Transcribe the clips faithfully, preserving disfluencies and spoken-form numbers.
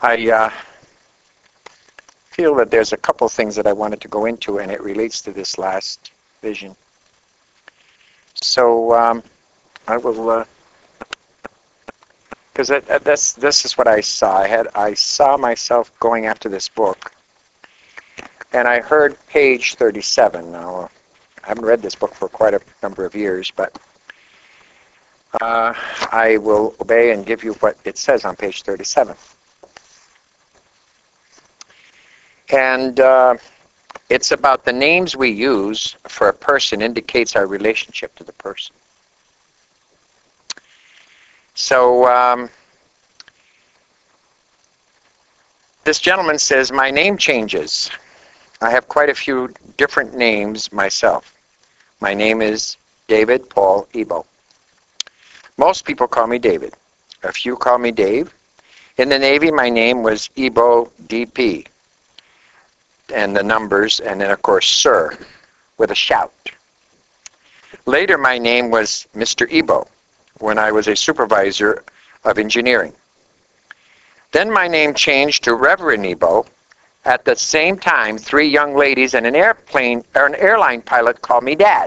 I uh, feel that there's a couple things that I wanted to go into, and it relates to this last vision. So um, I will, because uh, this this is what I saw. I had I saw myself going after this book, and I heard page thirty-seven. Now I haven't read this book for quite a number of years, but uh, I will obey and give you what it says on page thirty-seven. And uh, it's about the names we use for a person indicates our relationship to the person. So um, this gentleman says, my name changes. I have quite a few different names myself. My name is David Paul Ebo. Most people call me David. A few call me Dave. In the Navy, my name was Ebo D P. And the numbers, and then of course, Sir, with a shout. Later, my name was Mister Ebo when I was a supervisor of engineering. Then my name changed to Reverend Ebo. At the same time, three young ladies and an airplane or an airline pilot called me Dad.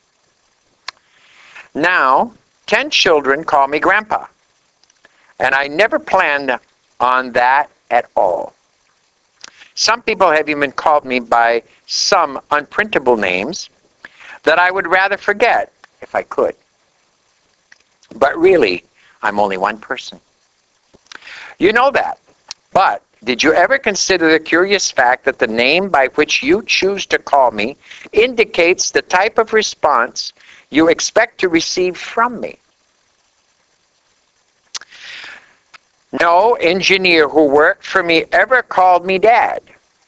Now, ten children call me Grandpa. And I never planned on that at all. Some people have even called me by some unprintable names that I would rather forget if I could. But really, I'm only one person. You know that. But did you ever consider the curious fact that the name by which you choose to call me indicates the type of response you expect to receive from me? No engineer who worked for me ever called me Dad.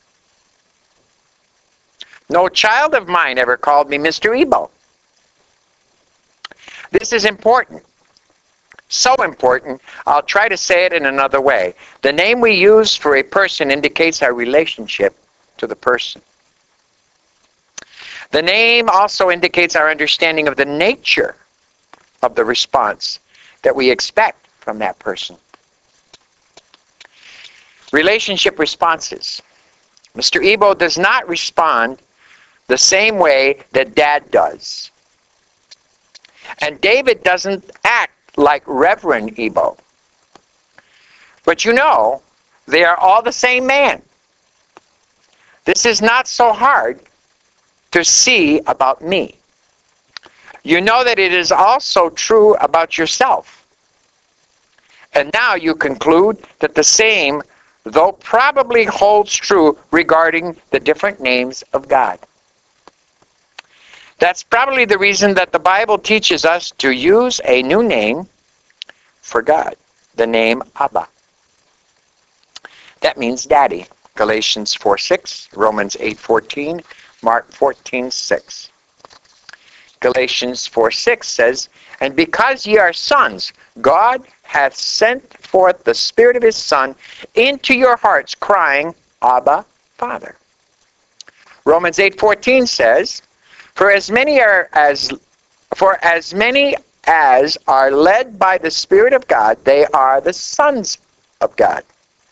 No child of mine ever called me Mister Ebo. This is important. So important, I'll try to say it in another way. The name we use for a person indicates our relationship to the person. The name also indicates our understanding of the nature of the response that we expect from that person. Relationship responses. Mister Ebo does not respond the same way that Dad does. And David doesn't act like Reverend Ebo. But you know, they are all the same man. This is not so hard to see about me. You know that it is also true about yourself. And now you conclude that the same, though probably holds true regarding the different names of God. That's probably the reason that the Bible teaches us to use a new name for God, the name Abba. That means Daddy. Galatians four six, Romans eight fourteen, Mark fourteen six. Galatians four six says, and because ye are sons, God hath sent forth the Spirit of his Son into your hearts, crying, Abba, Father. Romans eight fourteen says, For as many are as for as many as are led by the Spirit of God, they are the sons of God.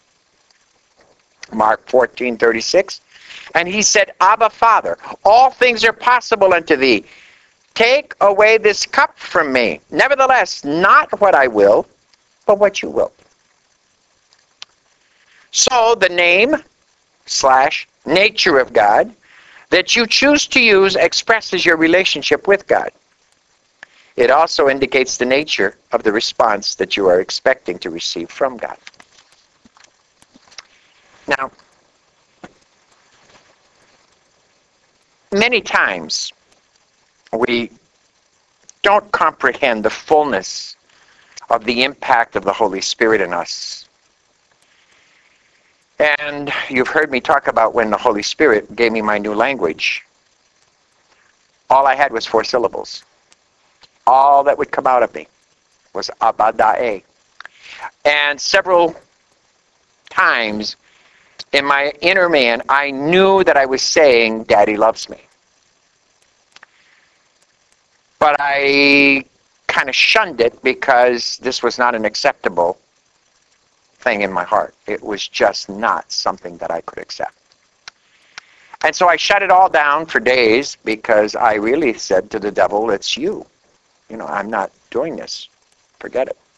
Mark fourteen thirty-six. And he said, Abba, Father, all things are possible unto thee. Take away this cup from me. Nevertheless, not what I will, but what you will. So the name slash nature of God that you choose to use expresses your relationship with God. It also indicates the nature of the response that you are expecting to receive from God. Now, many times we don't comprehend the fullness of the impact of the Holy Spirit in us. And you've heard me talk about when the Holy Spirit gave me my new language. All I had was four syllables. All that would come out of me was Abba-da-e. And several times in my inner man, I knew that I was saying, Daddy loves me. But I kind of shunned it because this was not an acceptable thing in my heart. It was just not something that I could accept. And so I shut it all down for days because I really said to the devil, it's you. You know, I'm not doing this. Forget it.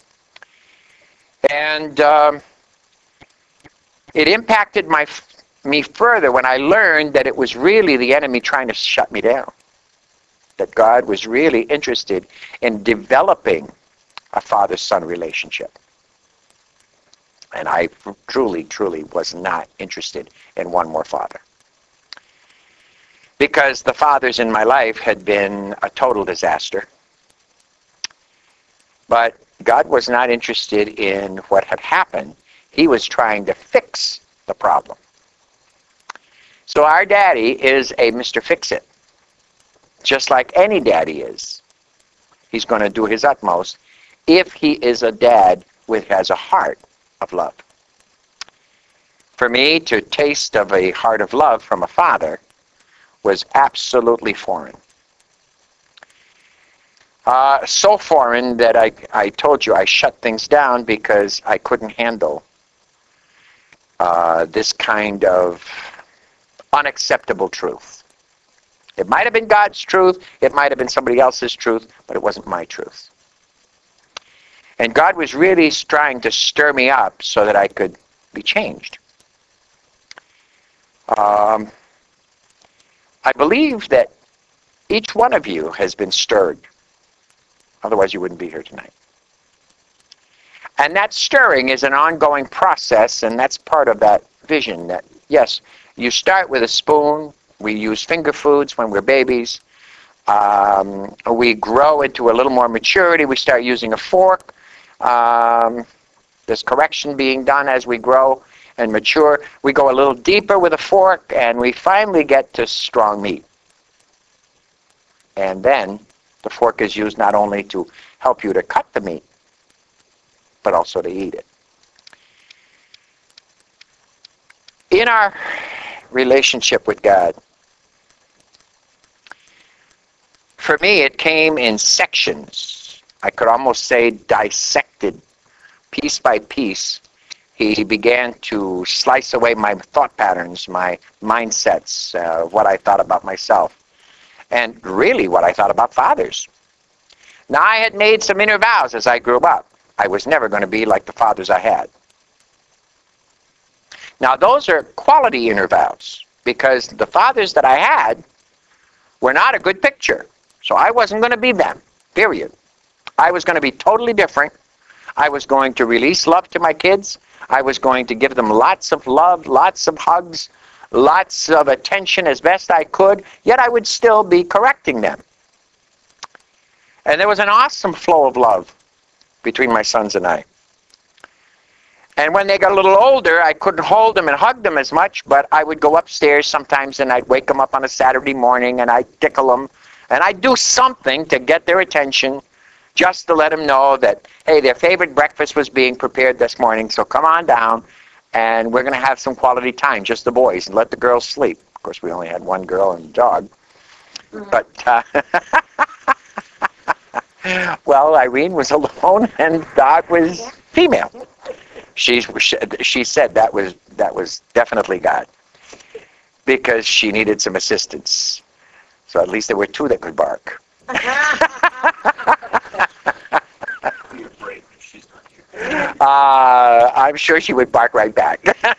And um, it impacted my me further when I learned that it was really the enemy trying to shut me down. That God was really interested in developing a father-son relationship. And I truly, truly was not interested in one more father. Because the fathers in my life had been a total disaster. But God was not interested in what had happened. He was trying to fix the problem. So our daddy is a Mister Fix-It. Just like any daddy is. He's going to do his utmost if he is a dad which has a heart of love. For me to taste of a heart of love from a father was absolutely foreign. Uh, so foreign that I, I told you I shut things down because I couldn't handle uh, this kind of unacceptable truth. It might have been God's truth, it might have been somebody else's truth, but it wasn't my truth. And God was really trying to stir me up so that I could be changed. Um, I believe that each one of you has been stirred. Otherwise you wouldn't be here tonight. And that stirring is an ongoing process, and that's part of that vision that, yes, you start with a spoon. We use finger foods when we're babies. Um, we grow into a little more maturity. We start using a fork. Um, there's correction being done as we grow and mature. We go a little deeper with a fork, and we finally get to strong meat. And then the fork is used not only to help you to cut the meat, but also to eat it. In our relationship with God, for me, it came in sections. I could almost say dissected, piece by piece. He began to slice away my thought patterns, my mindsets, uh, what I thought about myself, and really what I thought about fathers. Now, I had made some inner vows as I grew up. I was never going to be like the fathers I had. Now, those are quality inner vows, because the fathers that I had were not a good picture. So I wasn't going to be them, period. I was going to be totally different. I was going to release love to my kids. I was going to give them lots of love, lots of hugs, lots of attention as best I could, yet I would still be correcting them. And there was an awesome flow of love between my sons and I. And when they got a little older, I couldn't hold them and hug them as much, but I would go upstairs sometimes and I'd wake them up on a Saturday morning and I'd tickle them. And I'd do something to get their attention, just to let them know that, hey, their favorite breakfast was being prepared this morning, so come on down and we're going to have some quality time, just the boys, and let the girls sleep. Of course, we only had one girl and a dog. Mm-hmm. But, uh, well, Irene was alone and the dog was female. She, she said that was, that was definitely God, because she needed some assistance. So at least there were two that could bark. uh, I'm sure she would bark right back.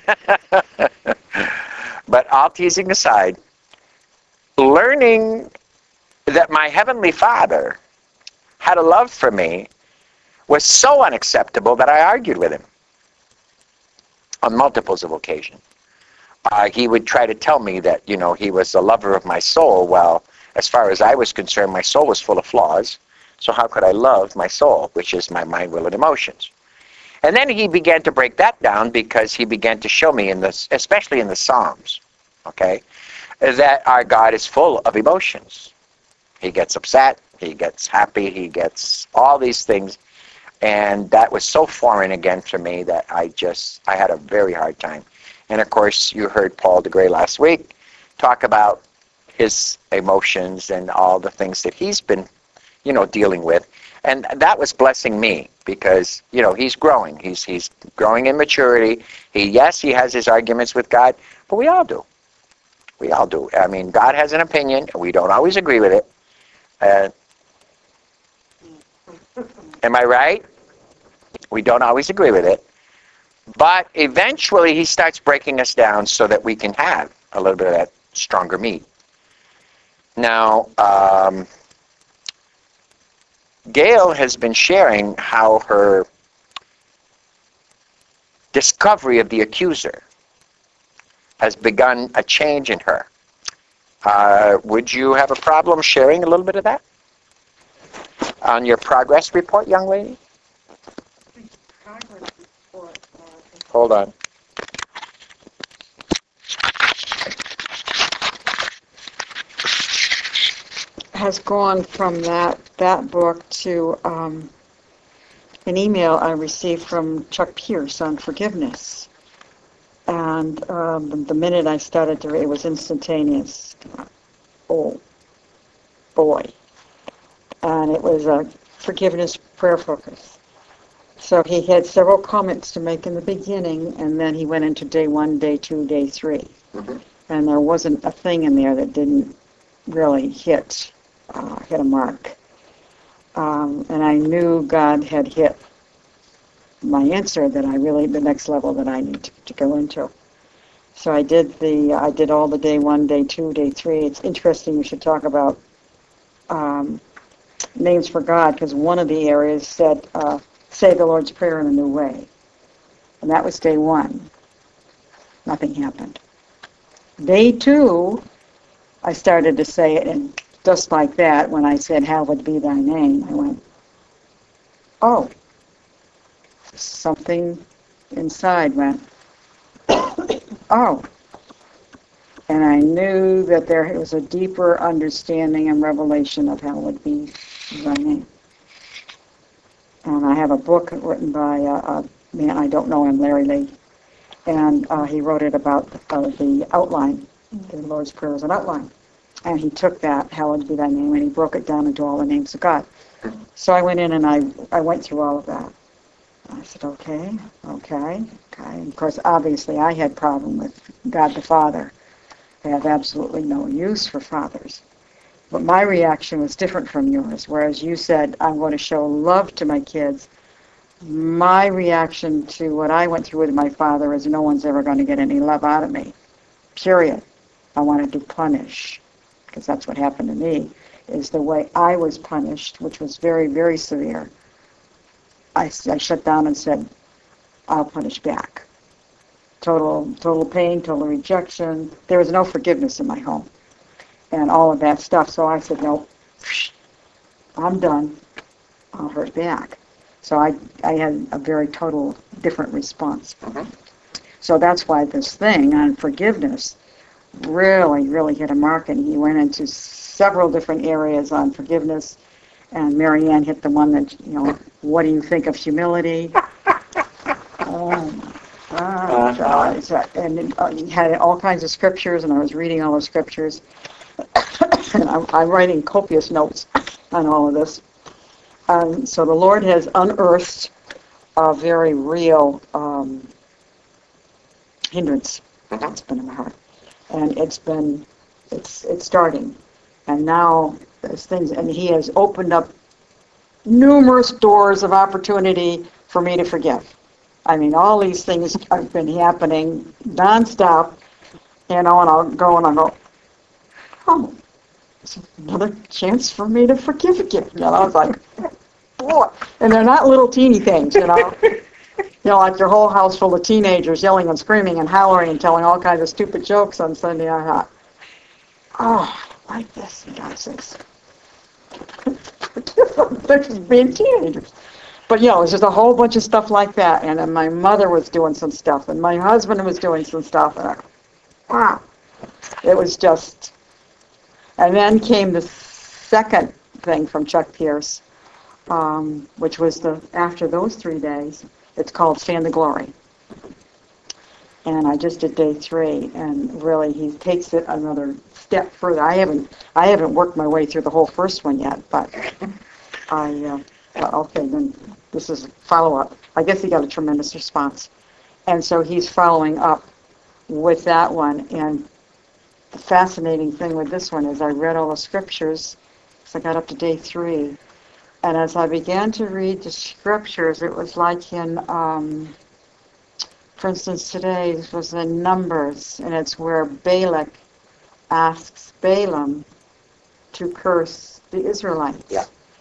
But all teasing aside, learning that my Heavenly Father had a love for me was so unacceptable that I argued with him on multiples of occasions. Uh, he would try to tell me that, you know, he was the lover of my soul. Well, as far as I was concerned, my soul was full of flaws. So how could I love my soul, which is my mind, will, and emotions? And then he began to break that down, because he began to show me, in this, especially in the Psalms, okay, that our God is full of emotions. He gets upset, he gets happy, he gets all these things. And that was so foreign again for me that I just, I had a very hard time. And of course, you heard Paul DeGray last week talk about his emotions and all the things that he's been, you know, dealing with. And that was blessing me because, you know, he's growing. He's he's growing in maturity. He, yes, he has his arguments with God, but we all do. We all do. I mean, God has an opinion, and we don't always agree with it. Uh, am I right? We don't always agree with it. But eventually he starts breaking us down so that we can have a little bit of that stronger meat. Now, um, Gail has been sharing how her discovery of the accuser has begun a change in her. Uh, would you have a problem sharing a little bit of that on your progress report, young lady? Progress report. Uh, Hold on. has gone from that that book to um, an email I received from Chuck Pierce on forgiveness. And um, the minute I started to read, it was instantaneous. Oh, boy. And it was a forgiveness prayer focus. So he had several comments to make in the beginning, and then he went into day one, day two, day three. Mm-hmm. And there wasn't a thing in there that didn't really hit, uh, hit a mark. Um, and I knew God had hit my answer that I really, the next level that I need to, to go into. So I did the, I did all the day one, day two, day three. It's interesting you should talk about um, names for God, because one of the areas said, uh, say the Lord's Prayer in a new way. And that was day one. Nothing happened. Day two, I started to say it, and just like that, when I said, hallowed be thy name, I went, oh, something inside went, oh. And I knew that there was a deeper understanding and revelation of hallowed be thy name. And I have a book written by a, a man, I don't know him, Larry Lee. And uh, he wrote it about uh, the outline. The Lord's Prayer is an outline. And he took that, hallowed be thy name, and he broke it down into all the names of God. So I went in and I, I went through all of that. I said, okay, okay, okay. And of course, obviously, I had problem with God the Father. I have absolutely no use for fathers. But my reaction was different from yours. Whereas you said, I'm going to show love to my kids, my reaction to what I went through with my father is no one's ever going to get any love out of me. Period. I wanted to punish, because that's what happened to me, is the way I was punished, which was very, very severe. I, I shut down and said, I'll punish back. Total, total pain, total rejection. There was no forgiveness in my home and all of that stuff. So I said, no, I'm done. I'll hurt back. So I, I had a very total different response. Mm-hmm. So that's why this thing on forgiveness really, really hit a mark, and he went into several different areas on forgiveness, and Marianne hit the one that, you know, what do you think of humility? Oh, my God. Uh-huh. And it, uh, he had all kinds of scriptures, and I was reading all the scriptures, and I'm, I'm writing copious notes on all of this. Um, so the Lord has unearthed a very real um, hindrance that's been in my heart. And it's been, it's it's starting. And now there's things, and he has opened up numerous doors of opportunity for me to forgive. I mean, all these things have been happening nonstop, you know, and I'll go and I'll go, oh, it's another chance for me to forgive again. You know, I was like, boy. And they're not little teeny things, you know. You know, like your whole house full of teenagers yelling and screaming and hollering and telling all kinds of stupid jokes on Sunday. I thought, oh, I like this, you guys. They're just being teenagers. But, you know, it's just a whole bunch of stuff like that. And then my mother was doing some stuff, and my husband was doing some stuff. And I, wow. It was just... And then came the second thing from Chuck Pierce, um, which was the after those three days. It's called Stand the Glory. And I just did day three, and really he takes it another step further. I haven't I haven't worked my way through the whole first one yet, but I, uh, thought, okay, then this is a follow-up. I guess he got a tremendous response. And so he's following up with that one. And the fascinating thing with this one is I read all the scriptures, so I got up to day three. And as I began to read the scriptures, it was like in, um, for instance, today this was in Numbers, and it's where Balak asks Balaam to curse the Israelites. Yeah.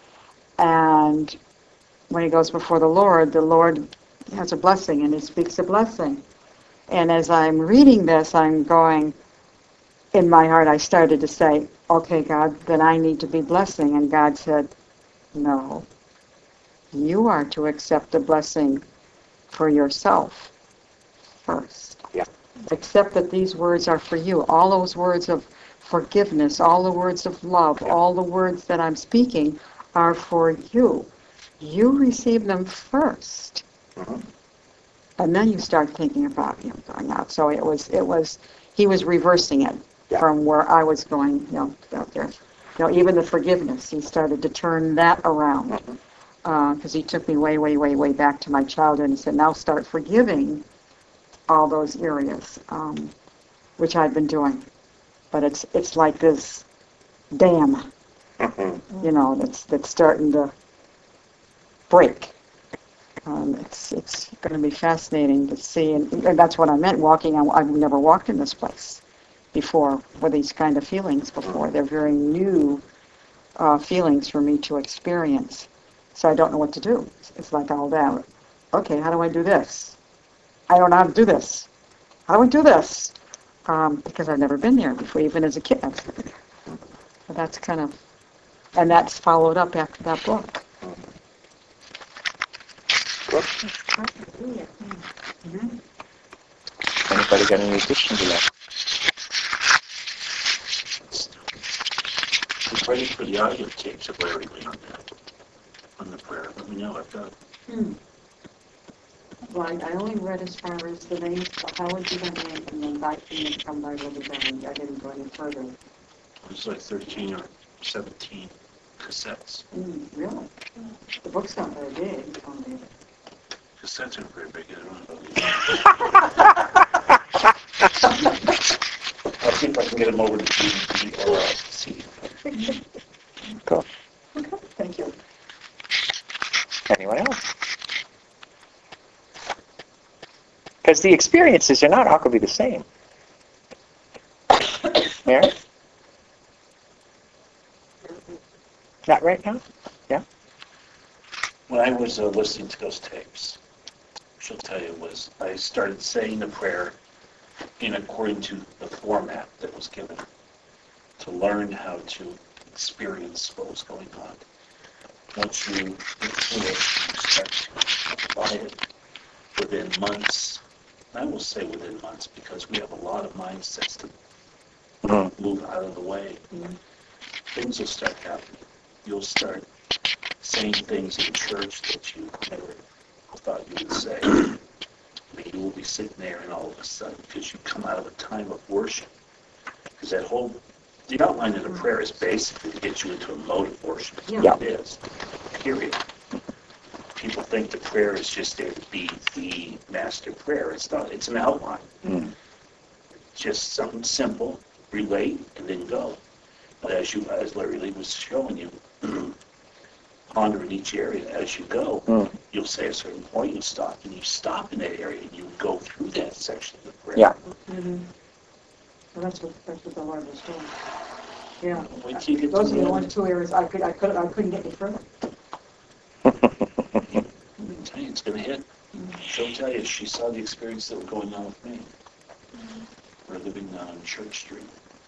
And when he goes before the Lord, the Lord has a blessing, and he speaks a blessing. And as I'm reading this, I'm going, in my heart, I started to say, okay, God, then I need to be blessing. And God said, no, you are to accept the blessing for yourself first. Yeah. Accept that these words are for you. All those words of forgiveness, all the words of love, Yeah. all the words that I'm speaking are for you. You receive them first. Mhm. And then you start thinking about him going out. So it was, it was, he was reversing it Yeah. from where I was going, you know, out there. You know, even the forgiveness, he started to turn that around. Mhm. Because he took me way, way, way, way back to my childhood and said, now start forgiving all those areas, um, which I've been doing. But it's it's like this dam, Mhm. you know, that's that's starting to break. Um, it's it's going to be fascinating to see, and, and that's what I meant. Walking, I, I've never walked in this place before with these kind of feelings before. They're very new uh, feelings for me to experience. So I don't know what to do. It's, it's like all that. Okay, how do I do this? I don't know how to do this. How do I do this? Um, because I've never been there before, even as a kid. So that's kind of, and that's followed up after that book. Mm-hmm. Anybody got any addition to that? I'm ready for the audio tapes of Larry Lee on that, on the prayer. Let me know. I've got, Hmm. Well, I I only read as far as the names, how would you name, and then by and come by with the I didn't go any further. it was like thirteen or seventeen cassettes. Mm, really? The book's not very big. Um, Cassettes are very big. I don't know. I'll see if I can get them over to D V D or uh, C D. Cool. Okay, thank you. Anyone else? Because the experiences are not all going to be the same. Mary? Not right now? Yeah? When I was uh, listening to those tapes, she'll tell you was I started saying the prayer in according to the format that was given to learn how to experience what was going on. Once you get through it, you start to apply it within months. And I will say within months because we have a lot of mindsets to Mm-hmm. move out of the way. Mm-hmm. Things will start happening. You'll start saying things in church that you never thought you would say. I mean, you will be sitting there and all of a sudden, because you come out of a time of worship, because that whole, the outline of the prayer is basically to get you into a mode of worship. That's Yeah. what it is, period. People think the prayer is just there to be the master prayer. It's not. It's an outline. Mm. Just something simple, relate, and then go. But as you, as Larry Lee was showing you, ponder in each area as you go. Mm. You'll say a certain point, you'll stop, and you stop in that area, and you go through that section of the prayer. Yeah. Mm-hmm. Well, that's what that's what the Lord was doing. Yeah. Wait till you get Those to are the the only end. two areas I could I could I couldn't get any further. I tell you, it's going to hit. She'll tell you, she saw the experience that was going on with me. We're living on Church Street.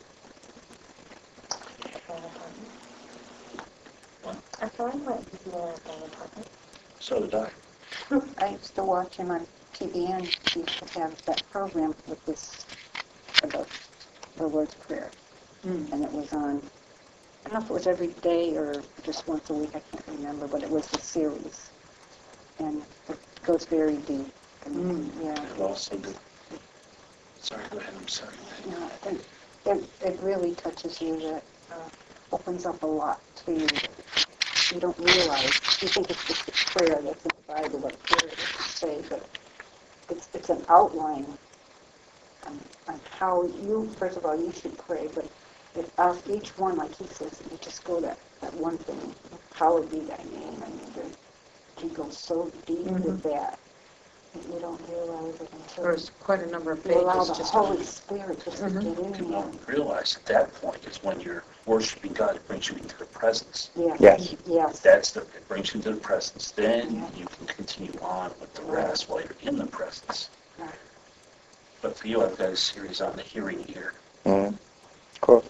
I thought I went to the apartment. So did I. I used to watch him on T V N. He used to have that program with this, about the Lord's Prayer. Mm. And it was on, I don't know if it was every day or just once a week, I can't remember, but it was the series. And it goes very deep. And, Mm. yeah. It also did. Sorry, go ahead. I'm sorry. You know, it, it, it really touches you. That uh, opens up a lot to you. you don't realize, you think it's just a prayer that's in the Bible, what prayer it is to say, but it's, it's an outline on, on how you, first of all, you should pray, but if of each one, like he says, you just go that, that one thing, hallowed be thy name. I mean, there, you go so deep Mhm. with that, that you don't realize it until There's quite a number of you allow pages the just Holy on. Spirit just Mhm. to get in You there. don't realize at that point is when you're worshiping God, it brings you into the presence. Yes. Yes. Yes. That's the, it brings you to the presence. Then Yeah. you can continue on with the Right. rest while you're in the presence. Right. But for you, I've got a series on the hearing ear. Mm, cool.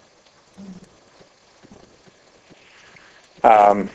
Um,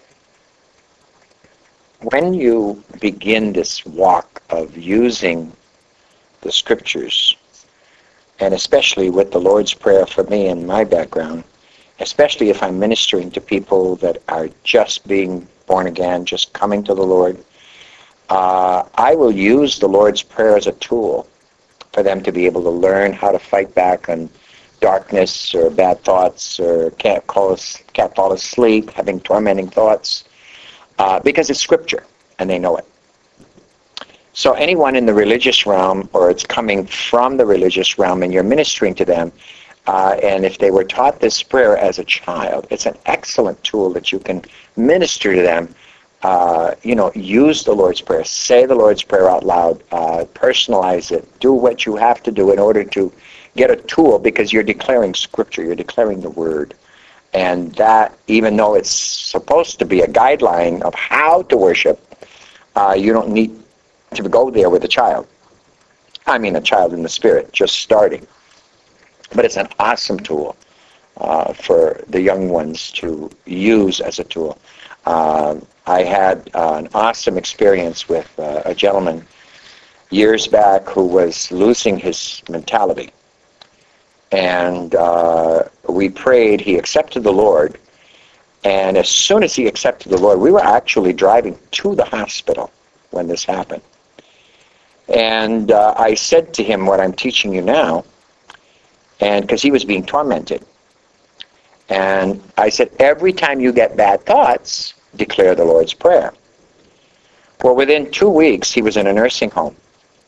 when you begin this walk of using the scriptures, and especially with the Lord's Prayer for me and my background, especially if I'm ministering to people that are just being born again, just coming to the Lord, uh, I will use the Lord's Prayer as a tool for them to be able to learn how to fight back on darkness or bad thoughts or can't, call us, can't fall asleep, having tormenting thoughts, uh, because it's scripture and they know it. So anyone in the religious realm, or it's coming from the religious realm and you're ministering to them, uh, and if they were taught this prayer as a child, it's an excellent tool that you can minister to them. Uh, you know, use the Lord's Prayer, say the Lord's Prayer out loud, uh, personalize it, do what you have to do in order to get a tool, because you're declaring scripture, you're declaring the word. And that, even though it's supposed to be a guideline of how to worship, uh, you don't need to go there with a child. I mean a child in the spirit, just starting. But it's an awesome tool uh, for the young ones to use as a tool. Uh, I had uh, an awesome experience with uh, a gentleman years back who was losing his mentality. And uh, we prayed, he accepted the Lord, and as soon as he accepted the Lord, we were actually driving to the hospital when this happened. And uh, I said to him what I'm teaching you now, and because he was being tormented. And I said, every time you get bad thoughts, declare the Lord's Prayer. Well, within two weeks, he was in a nursing home.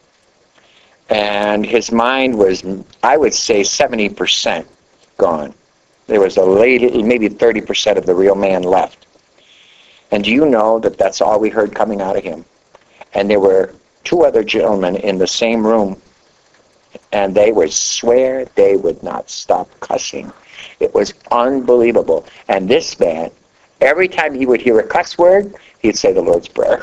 And his mind was, I would say, seventy percent gone. There was a lady, maybe thirty percent of the real man left. And do you know that that's all we heard coming out of him? And there were two other gentlemen in the same room, and they would swear they would not stop cussing. It was unbelievable. And this man, every time he would hear a cuss word, he'd say the Lord's Prayer.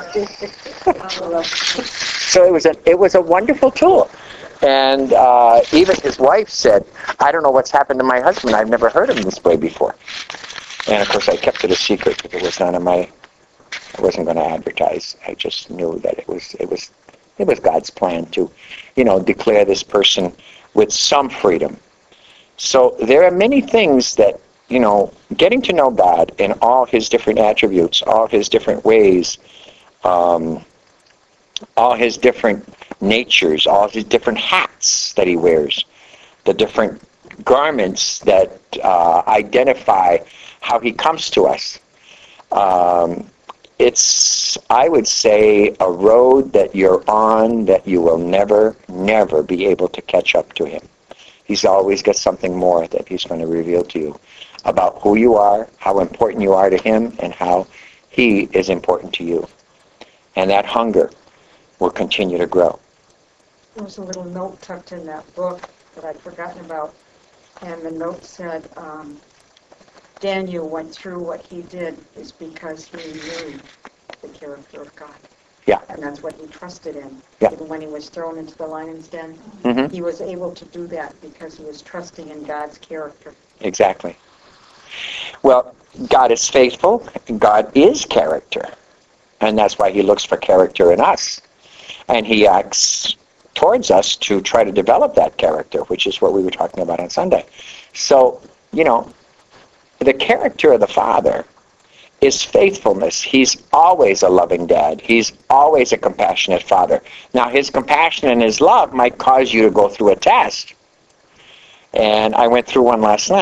So it was a it was a wonderful tool. And uh, even his wife said, I don't know what's happened to my husband. I've never heard him this way before. And of course I kept it a secret because it was none of my, I wasn't going to advertise. I just knew that it was it was it was God's plan to, you know, declare this person with some freedom. So there are many things that, you know, getting to know God in all his different attributes, all his different ways, um, all his different natures, all his different hats that he wears, the different garments that uh, identify how he comes to us. Um, it's, I would say, a road that you're on that you will never, never be able to catch up to him. He's always got something more that he's going to reveal to you about who you are, how important you are to him, and how he is important to you. And that hunger will continue to grow. There was a little note tucked in that book that I'd forgotten about, and the note said, um, Daniel went through what he did is because he knew the character of God. Yeah. And that's what he trusted in. Yeah. Even when he was thrown into the lion's den, Mm-hmm. he was able to do that because he was trusting in God's character. Exactly. Well, God is faithful. God is character. And that's why he looks for character in us. And he acts towards us to try to develop that character, which is what we were talking about on Sunday. So, you know, the character of the Father is faithfulness. He's always a loving dad. He's always a compassionate father. Now, his compassion and his love might cause you to go through a test. And I went through one last night.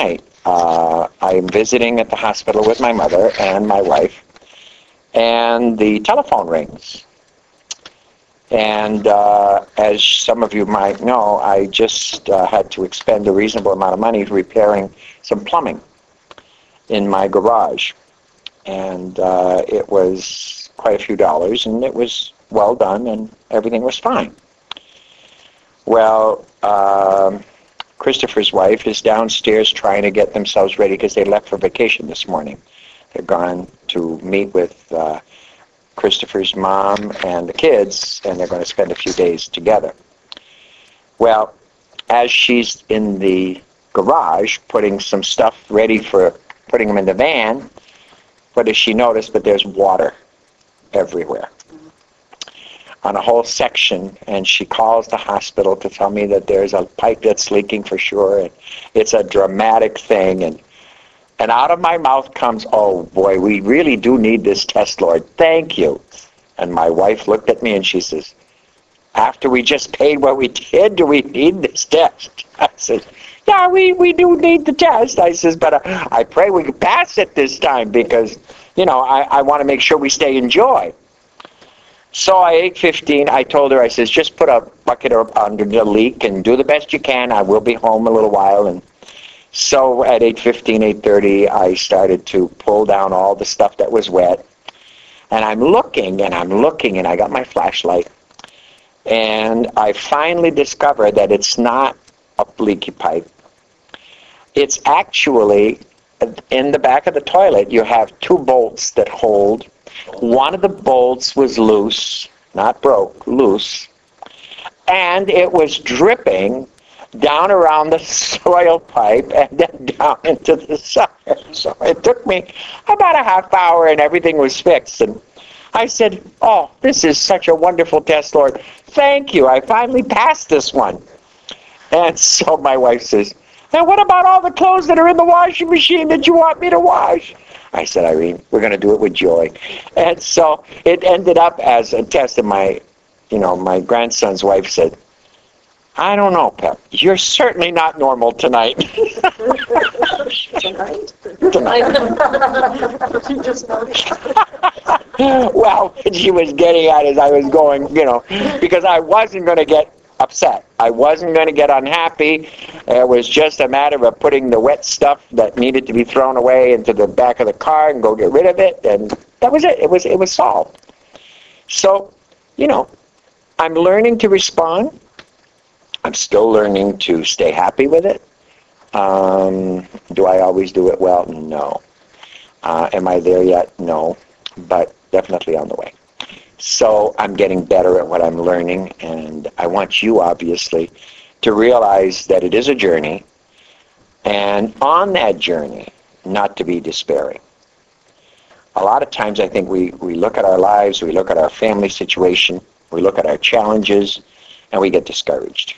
uh, I'm visiting at the hospital with my mother and my wife, and the telephone rings. And uh, as some of you might know, I just uh, had to expend a reasonable amount of money repairing some plumbing in my garage. And uh, it was quite a few dollars, and it was well done, and everything was fine. Well, um, Christopher's wife is downstairs trying to get themselves ready because they left for vacation this morning. They're gone to meet with uh, Christopher's mom and the kids, and they're going to spend a few days together. Well, as she's in the garage putting some stuff ready for putting them in the van, what does she notice? But there's water everywhere on a whole section, and she calls the hospital to tell me that there's a pipe that's leaking for sure, and it's a dramatic thing. And and out of my mouth comes, "Oh boy, we really do need this test, Lord. Thank you." And my wife looked at me and she says, "After we just paid what we did, do we need this test?" I said, "Yeah, we, we do need the test." I says, "But uh, I pray we can pass it this time because, you know, I, I want to make sure we stay in joy." So at eight fifteen, I told her, I says, "Just put a bucket under the leak and do the best you can. I will be home a little while." And so at eight fifteen, eight thirty, I started to pull down all the stuff that was wet. And I'm looking, and I'm looking, and I got my flashlight. And I finally discovered that it's not a leaky pipe. It's actually, in the back of the toilet, you have two bolts that hold. One of the bolts was loose, not broke, loose. And it was dripping down around the soil pipe and then down into the cellar. So it took me about a half hour and everything was fixed. And I said, "Oh, this is such a wonderful test, Lord. Thank you. I finally passed this one." And so my wife says, "And what about all the clothes that are in the washing machine that you want me to wash?" I said, "Irene, we're going to do it with joy." And so it ended up as a test. And my, you know, my grandson's wife said, "I don't know, Pep. You're certainly not normal tonight." Tonight? Tonight. You just noticed. Well, what she was getting at is I was going, you know, because I wasn't going to get upset. I wasn't going to get unhappy. It was just a matter of putting the wet stuff that needed to be thrown away into the back of the car and go get rid of it, and that was it. It was it was solved. So, you know, I'm learning to respond. I'm still learning to stay happy with it. Um, do I always do it well? No. Uh, am I there yet? No. But definitely on the way. So I'm getting better at what I'm learning, and I want you, obviously, to realize that it is a journey, and on that journey, not to be despairing. A lot of times I think we, we look at our lives, we look at our family situation, we look at our challenges, and we get discouraged.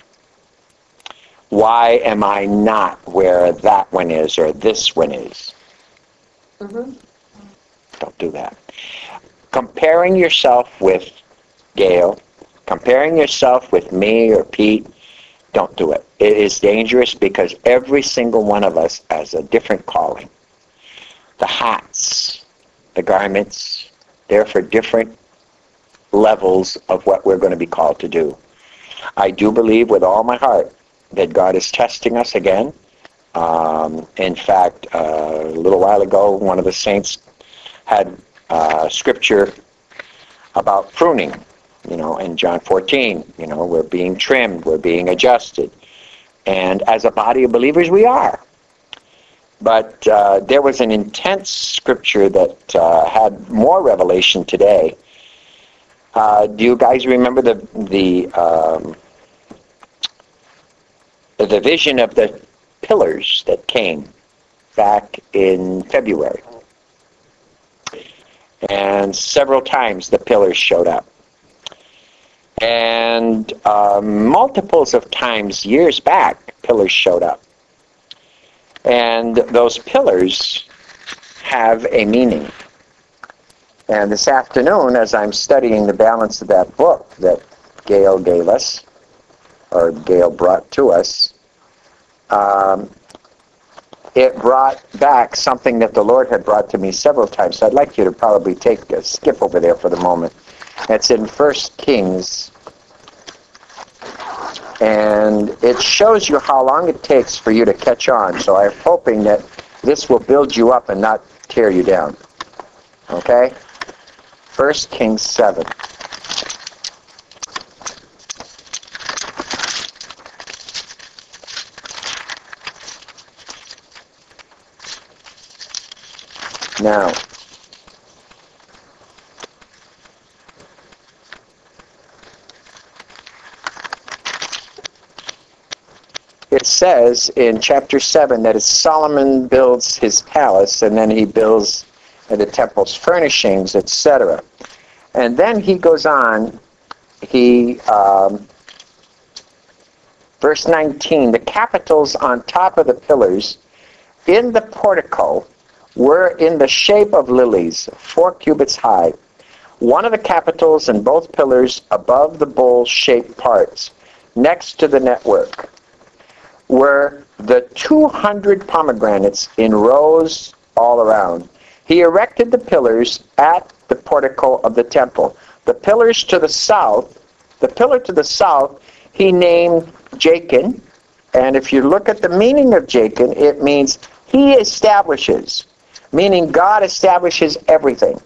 Why am I not where that one is or this one is? Mm-hmm. Don't do that. Comparing yourself with Gail, comparing yourself with me or Pete, don't do it. It is dangerous because every single one of us has a different calling. The hats, the garments, they're for different levels of what we're going to be called to do. I do believe with all my heart that God is testing us again. Um, in fact, uh, a little while ago, one of the saints had uh, scripture about pruning, you know, in John fourteen, you know, we're being trimmed, we're being adjusted. And as a body of believers, we are. But uh, there was an intense scripture that uh, had more revelation today. Uh, do you guys remember the the um, the vision of the pillars that came back in February? And several times the pillars showed up. And uh, multiples of times, years back, pillars showed up. And those pillars have a meaning. And this afternoon, as I'm studying the balance of that book that Gail gave us, or Gail brought to us, um, it brought back something that the Lord had brought to me several times. So I'd like you to probably take a skip over there for the moment. It's in First Kings, and it shows you how long it takes for you to catch on. So I'm hoping that this will build you up and not tear you down. Okay? First Kings seven. Now, it says in chapter seven that as Solomon builds his palace, and then he builds the temple's furnishings, et cetera. And then he goes on, he, um, verse nineteen, the capitals on top of the pillars in the portico were in the shape of lilies, four cubits high. One of the capitals and both pillars above the bowl-shaped parts, next to the network, were the two hundred pomegranates in rows all around. He erected the pillars at the portico of the temple. The pillars to the south, the pillar to the south, he named Jachin. And if you look at the meaning of Jachin, it means he establishes, meaning God establishes everything.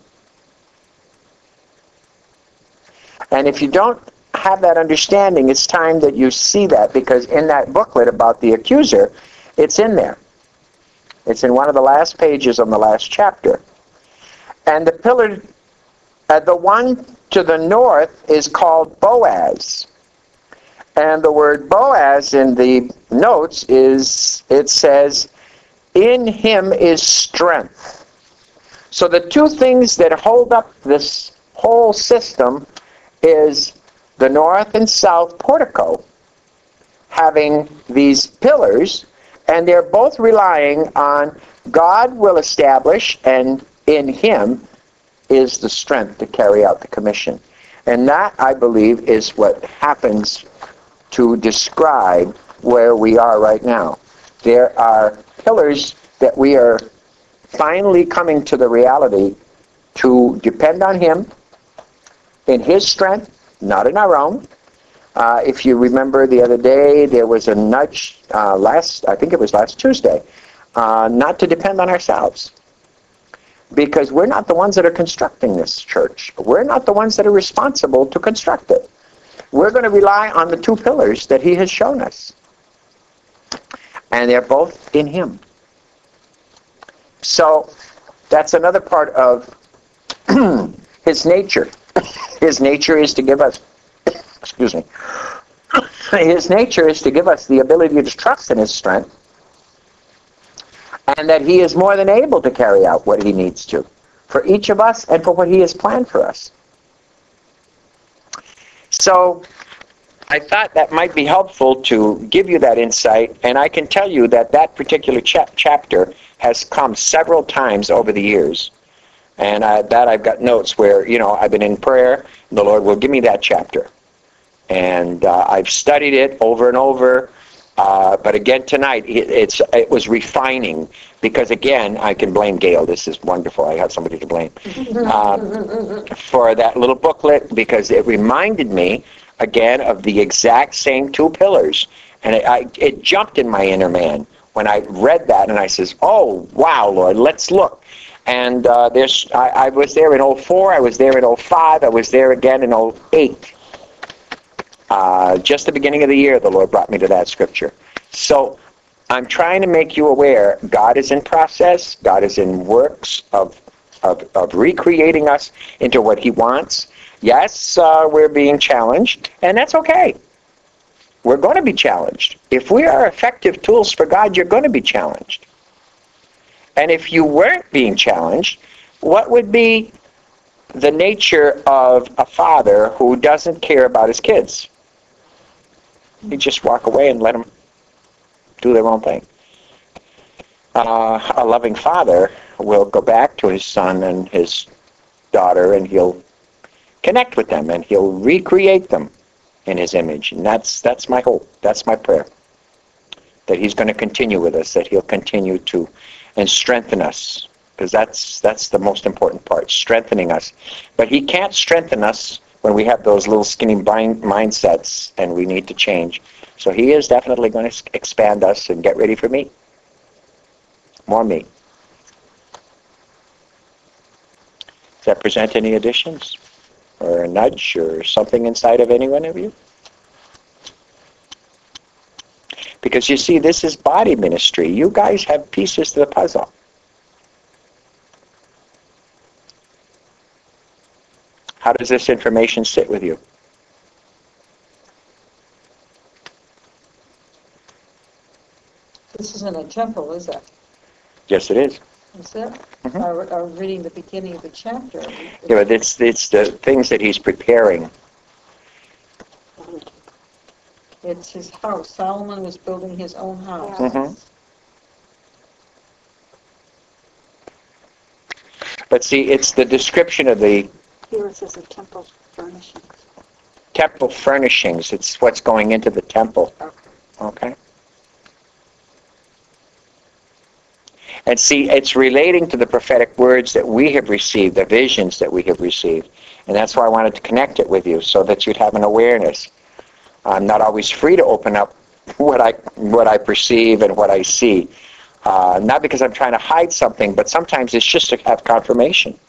And if you don't have that understanding, it's time that you see that, because in that booklet about the accuser, it's in there. It's in one of the last pages on the last chapter. And the pillar, uh, the one to the north is called Boaz. And the word Boaz in the notes is, it says, in him is strength. So the two things that hold up this whole system is the north and south portico having these pillars, and they're both relying on God will establish, and in him is the strength to carry out the commission. And that, I believe, is what happens to describe where we are right now. There are pillars that we are finally coming to the reality to depend on him in his strength, not in our own. Uh, if you remember the other day, there was a nudge uh, last, I think it was last Tuesday, uh, not to depend on ourselves. Because we're not the ones that are constructing this church. We're not the ones that are responsible to construct it. We're going to rely on the two pillars that he has shown us. And they're both in him. So that's another part of his nature. His nature is to give us, excuse me, his nature is to give us the ability to trust in his strength, and that he is more than able to carry out what he needs to for each of us and for what he has planned for us. So I thought that might be helpful to give you that insight, and I can tell you that that particular cha- chapter has come several times over the years. And I, that I've got notes where, you know, I've been in prayer, and the Lord will give me that chapter. And uh, I've studied it over and over. Uh, but again, tonight, it, it's, it was refining. Because again, I can blame Gail. This is wonderful. I have somebody to blame. Um, for that little booklet, because it reminded me, again, of the exact same two pillars. And it, I, it jumped in my inner man when I read that. And I says, oh, wow, Lord, let's look. And uh, there's, I, I was there in oh four, I was there in oh five, I was there again in oh eight. Uh, just the beginning of the year, the Lord brought me to that scripture. So I'm trying to make you aware, God is in process, God is in works of, of, of recreating us into what he wants. Yes, uh, we're being challenged, and that's okay. We're going to be challenged. If we are effective tools for God, you're going to be challenged. And if you weren't being challenged, what would be the nature of a father who doesn't care about his kids? You just walk away and let them do their own thing. Uh, a loving father will go back to his son and his daughter, and he'll connect with them, and he'll recreate them in his image. And that's that's my hope. That's my prayer. that he's going to continue with us, that he'll continue to and strengthen us, because that's that's the most important part, strengthening us. But he can't strengthen us when we have those little skinny mind, mindsets and we need to change. So he is definitely going to expand us, and get ready for me. More me. Does that present any additions? Or a nudge or something inside of any one of you? Because you see, this is body ministry. You guys have pieces to the puzzle. How does this information sit with you? This isn't a temple, is it? Yes, it is. Is it? Mhm. I, re- I was reading the beginning of the chapter. Yeah, but it's, it's the things that he's preparing. It's his house. Solomon was building his own house. Mhm. But see, it's the description of the Here it says a temple furnishings. temple furnishings. It's what's going into the temple. Okay. Okay? And see, it's relating to the prophetic words that we have received, the visions that we have received. And that's why I wanted to connect it with you, so that you'd have an awareness. I'm not always free to open up what I what I perceive and what I see. Uh, not because I'm trying to hide something, but sometimes it's just to have confirmation.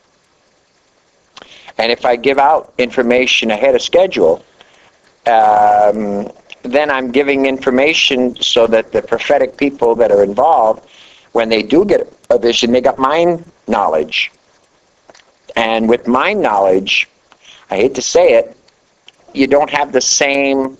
And if I give out information ahead of schedule, um, then I'm giving information so that the prophetic people that are involved, when they do get a vision, they got mind knowledge. And with mind knowledge, I hate to say it, you don't have the same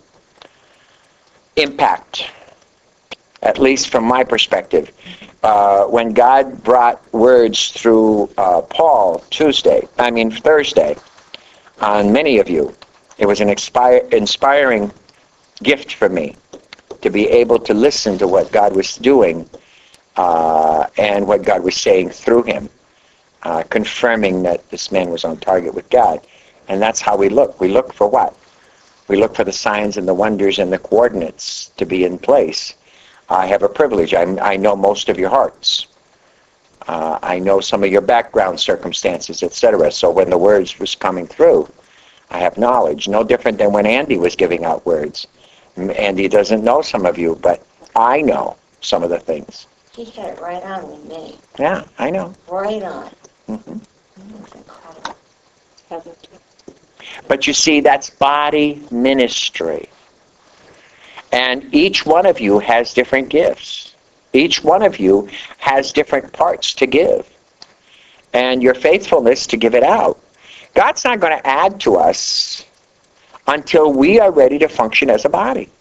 impact, at least from my perspective. Uh, when God brought words through uh, Paul Tuesday, I mean Thursday, on many of you, it was an expire, inspiring gift for me to be able to listen to what God was doing uh, and what God was saying through him, uh, confirming that this man was on target with God. And that's how we look. We look for what? We look for the signs and the wonders and the coordinates to be in place. I have a privilege. I, I know most of your hearts. Uh, I know some of your background circumstances, et cetera. So when the words was coming through, I have knowledge. No different than when Andy was giving out words. Andy doesn't know some of you, but I know some of the things. He hit it right on with me. Yeah, I know. Right on. Mm-hmm. It was incredible. Heather. But you see, that's body ministry. And each one of you has different gifts. Each one of you has different parts to give. And your faithfulness to give it out. God's not going to add to us until we are ready to function as a body.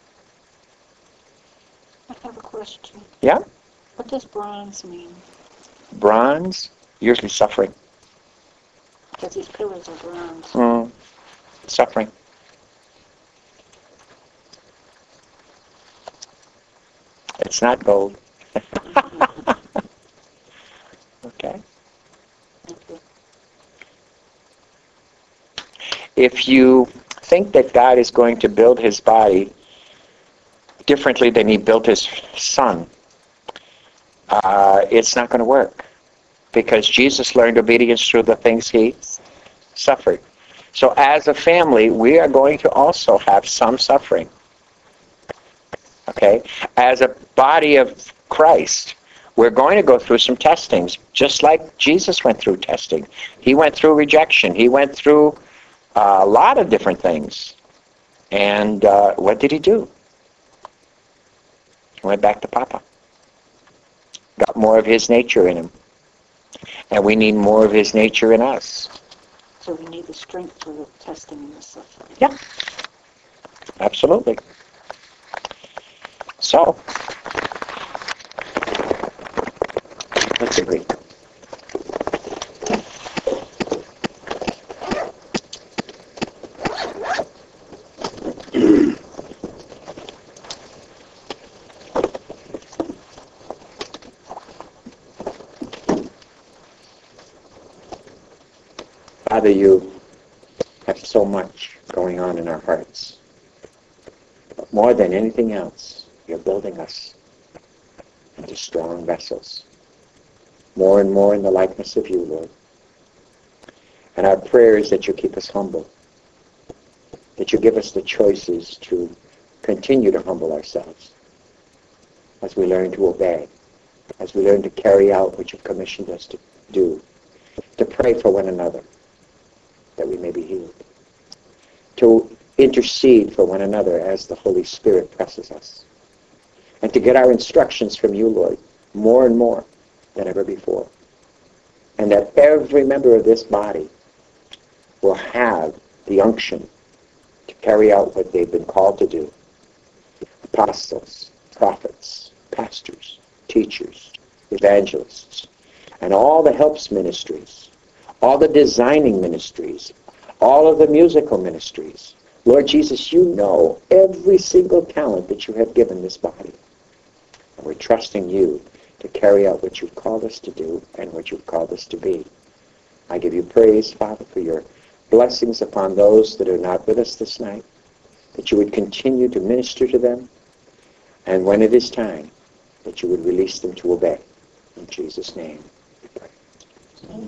I have a question. Yeah? What does bronze mean? Bronze, usually suffering. Because these pillars are bronze. Mm, suffering. It's not gold. Okay? Okay. If you think that God is going to build his body differently than he built his son, uh, it's not going to work. Because Jesus learned obedience through the things he suffered. So as a family, we are going to also have some suffering. Okay? As a body of Christ, we're going to go through some testings, just like Jesus went through testing. He went through rejection. He went through a lot of different things. And uh, what did he do? He went back to Papa. Got more of his nature in him. And we need more of his nature in us. So we need the strength for the testing and the suffering. Yeah. Absolutely. So, let's agree. Father, you have so much going on in our hearts. But more than anything else, You're building us into strong vessels, more and more in the likeness of you, Lord. And our prayer is that you keep us humble, that you give us the choices to continue to humble ourselves as we learn to obey, as we learn to carry out what you've commissioned us to do, to pray for one another that we may be healed, to intercede for one another as the Holy Spirit presses us, and to get our instructions from you, Lord, more and more than ever before. And that every member of this body will have the unction to carry out what they've been called to do. Apostles, prophets, pastors, teachers, evangelists, and all the helps ministries, all the designing ministries, all of the musical ministries. Lord Jesus, you know every single talent that you have given this body. And we're trusting you to carry out what you've called us to do and what you've called us to be. I give you praise, Father, for your blessings upon those that are not with us this night, that you would continue to minister to them, and when it is time, that you would release them to obey. In Jesus' name we pray.